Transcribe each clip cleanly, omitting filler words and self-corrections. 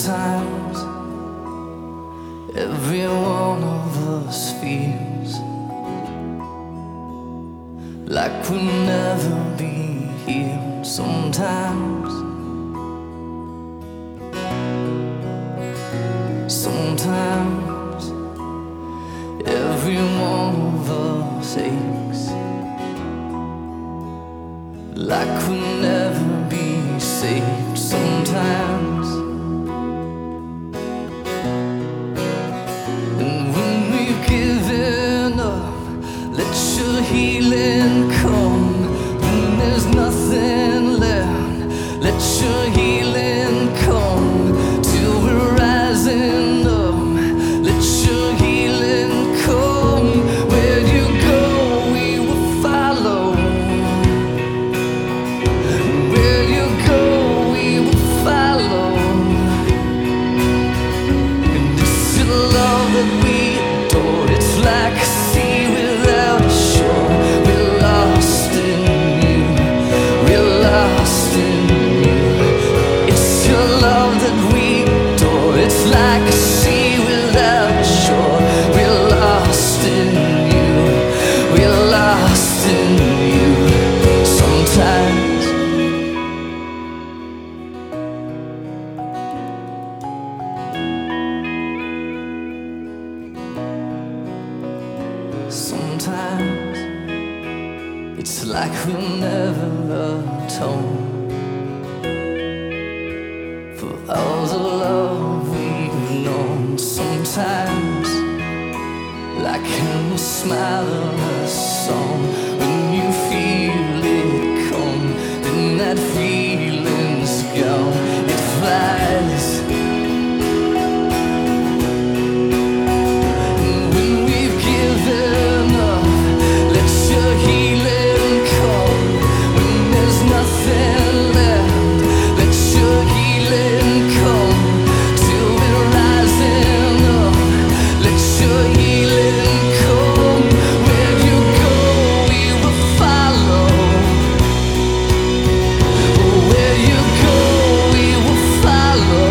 Sometimes every one of us feels like we'll never be healed. Sometimes every one of us aches like we'll never be saved. Sometimes, and when we've given up, let your healing come. When there's nothing left, let your healing come. Till we're rising up, let your healing come. Where you go, we will follow. Where you go, we will follow. And it's your love that we adore. It's like a sea without a shore. We're lost in you. We're lost in you. It's your love that we adore. It's like a sea without a shore. We're lost in you. We're lost in you. Sometimes, sometimes it's like we'll never atone for all the love we've known. Sometimes, like in the smile of a song, when you feel it come, then that feeling's gone. It flies. And when we've given up, let your healing come. When there's nothing left, let your healing come. Till we're rising up, let your healing come. Where you go, we will follow. Where you go, we will follow.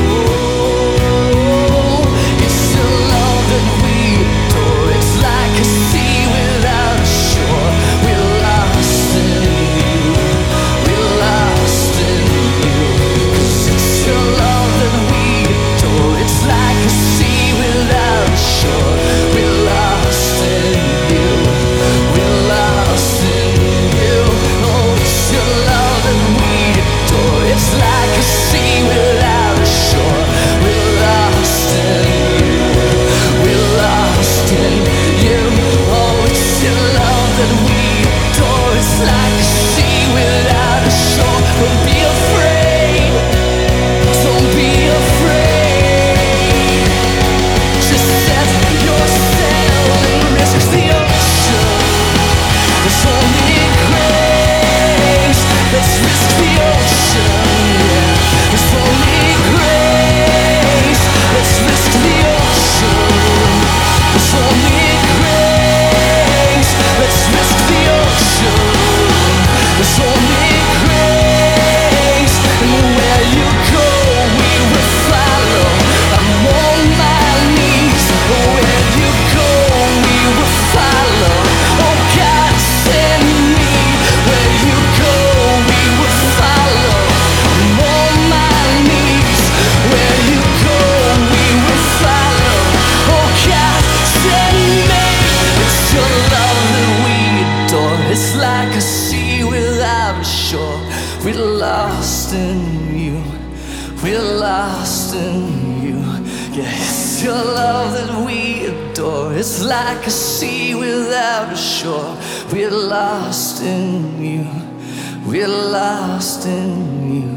It's your love that we adore. It's like a sea without a shore. We're lost in you. We're lost in you. 'Cause it's your love that we adore. It's like a sea without a shore. We're lost in you. We're lost in you. Oh, it's your love that we adore. It's like a sea without a shore. We're lost in you. We're lost in you. Oh, it's your love that we adore. It's like a sea without a shore. Don't be afraid. Don't be afraid. Just set your sail and risk the ocean. There's only grace. Let's risk the ocean. Yeah. There's only grace. Let's risk the ocean. There's only grace. Let's risk the ocean. There's only grace. And where you go, we will follow. I'm on my knees. Where you go, we will follow. Oh God, send me. Where you go, we will follow. I'm on my knees. Where you go, we will follow. Oh God, send me. It's your love that we adore. It's like a sea without a shore. We're lost in you. We're lost in you. Yeah, it's your love that we adore. It's like a sea without a shore. We're lost in you. We're lost in you.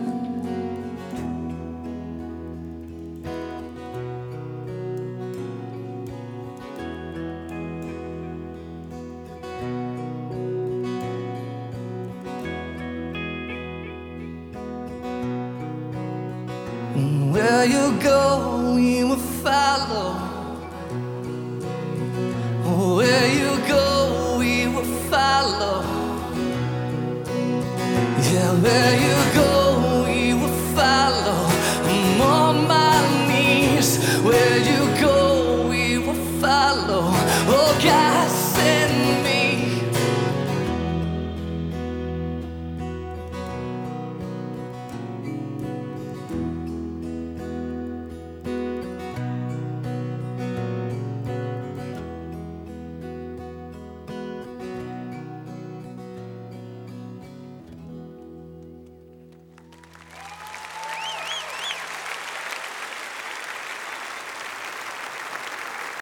And where you go, we will follow. Where you go, we will follow. Yeah, where you go,